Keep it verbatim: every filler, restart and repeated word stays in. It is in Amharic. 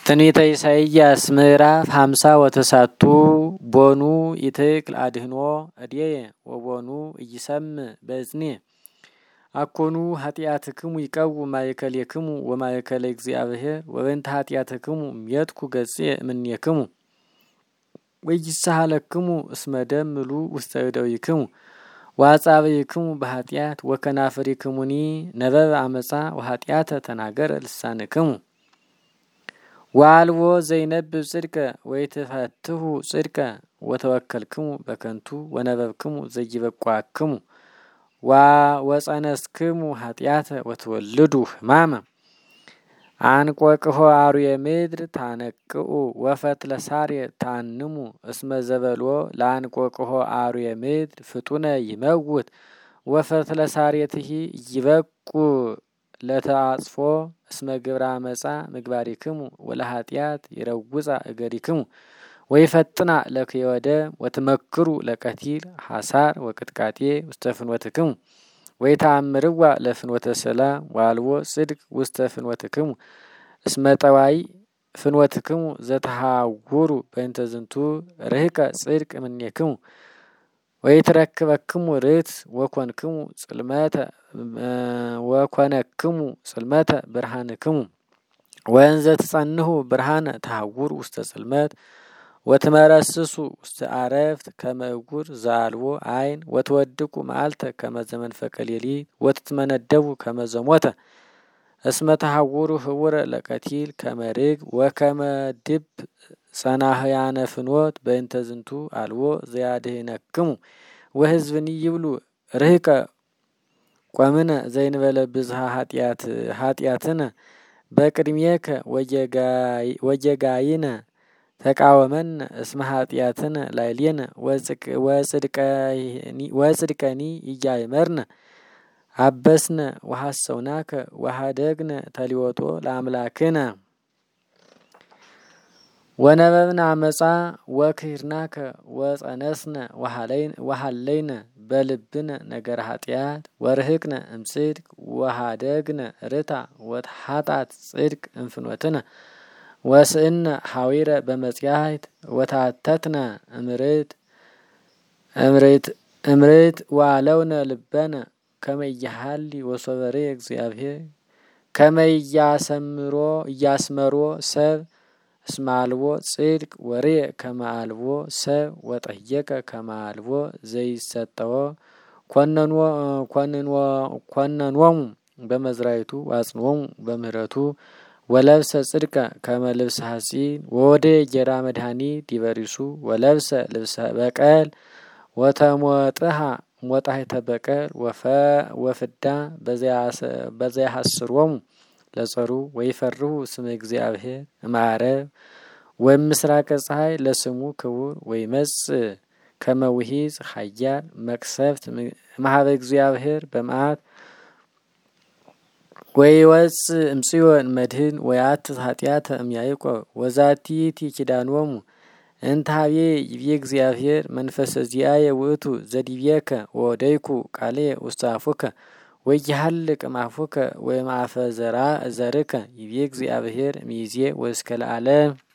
ትንቢተ ኢሳይያስ ምዕራፍ ሃምሳ ወተሳቱ ቦኑ ይትክል አድህኖ እድየ ወቦኑ እይሰም በእዝኔ አኮኑ ኃጢአትክሙ ይቀውም ማእከሌክሙ ወማእከለ እግዚአብሔር ወበእንተ ኃጢአትክሙ የትኩ ገጼ እምኔክሙ ወይሳሃለክሙ እስመ ደም ምሉ ውስተ እደዊክሙ ወአጻብዕክሙ በኃጢአት ወከናፍሪክሙኒ ነበብ አመፃ ወኃጢአተ ተናገረ ልሳንክሙ ወአልቦ ዘይነብብ ጽድቀ ወይትፈትሁ ጽድቀ ወተወከልክሙ በከንቱ ወነበብክሙ ዘይበቋክሙ ወጸነስክሙ ኃጢአተ ወትወልዱ ሕማመ አንቆቅሖ አርዌ ምድር ታነቅኡ ወፈትለ ሳርየ ታንሙ እስመ ዘበልዎ ለአንቆቅሖ አርዌ ምድር ፍጡነ ይመውት ወፈትለ ሳርየትሂ ይበቁ ለተአጽፎ እስመ ግብረ አመፃ ምግባሪክሙ ወለኃጢአት ይረውፃ እገሪክሙ ወይፈጥና ለክዮደ ወትመክሩ ለቀቲል ሐሳር ወቅጥቃጤ ውስተ ፍኖትክሙ ወይተአምርዋ ለፍኖተ ሰላም ወአልቦ ጽድቅ ውስተ ፍኖትክሙ እስመ ጠዋይ ፍኖትክሙ ዘተሃውሩ በእንተ ዝንቱ ርህቀ ጽድቅ እምኔክሙ ወይትረክበክሙ ርት ወኮንክሙ ጽልመተ ወኮነክሙ ጽልመተ ብርሃንክሙ ወእንዘ ትጸንሁ ብርሃነ ተሃውሩ ውስተ ጽልመት ወትመረስሱ ውስተ አረፍት ከመ እጉር ዘአልቦ አይን ወትወድቁ መዓልተ ከመ ዘመንፈቀ ሌሊት ወትትመነደቡ ከመ ዘሞተ እስመ ተሃውሩ ህውረ ለቀቲል ከመ ርግብ ወከመ ድብ ጸናህያነ ፍኖት በእንተ ዝንቱ አልቦ ዘያድህነክሙ ወሕዝብኒ ይብሉ ርህቀ ቆምነ ዘይንበለ ብዝሃ ኃጢአት ኃጢአትነ በቅድሜከ ወጀጋይነ ተቃወመን እስመ ኃጢአትነ ላዕሌነ ወጽድቀኒ ኢያእመርነ አበስነ ወሐሰውናከ ወሃደግነ ተሊወጦ ለአምላክነ ወነበብነ አመፃ ወክሂርናከ ወጸነስነ ወሃለይነ በልብነ ነገረ ኃጢአት ወርህቅነ እምጽድቅ ወሃደግነ ርታ ወተሓጣት ጽድቅ እንፍኖትነ ወስእነ ሐዊረ በመጽያህት ወታተትነ እምርት እምርት እምርት ወአለውነ ልበነ ከመ ኢያሃሊ ወሶበሬ እግዚአብሔር ከመ ኢያሰምሮ ኢያስመሮ ሰብ እስመ አልቦ ጽድቅ ወሬ ከመ አልቦ ሰብ ወጠየቀ ከመ አልቦ ዘይሰጠዎ ኮነንዎ ኮነንዎ ኮነንዎሙ በመዝራይቱ ወአጽንዖሙ በምህረቱ ወለብሰ ጽድቀ ከመ ልብሰ ሐጺን ወወደ ጌራ መድኃኒት ዲበሪሱ ወለብሰ ልብሰ በቀል ወተሞጥሃ ሞጣሕተ በቀል ወፍዳ በዘያሐስሮሙ ለጸሩ ወይፈርሁ ስመ እግዚአብሔር እምዓረብ ወምስራቀ ፀሐይ ለስሙ ክቡር ወይመጽእ ከመ ውሒዝ ኃያል መቅሰፍት እምኀበ እግዚአብሔር በመዓት ወይወፅእ እምጽዮን መድህን ወያትት ኃጢአተ እምያዕቆብ ወዛቲ ኪዳኖሙ እንተ ኀቤ ይቤ እግዚአብሔር መንፈሰ ዚአየ ውእቱ ዘዲቤከ ወወደይኩ ቃልየ ውስተ አፉከ ወይሃልቅ እምአፉከ ወእምአፈ ዘርከ ይቤ እግዚአብሔር እምይእዜ ወእስከ ለዓለም።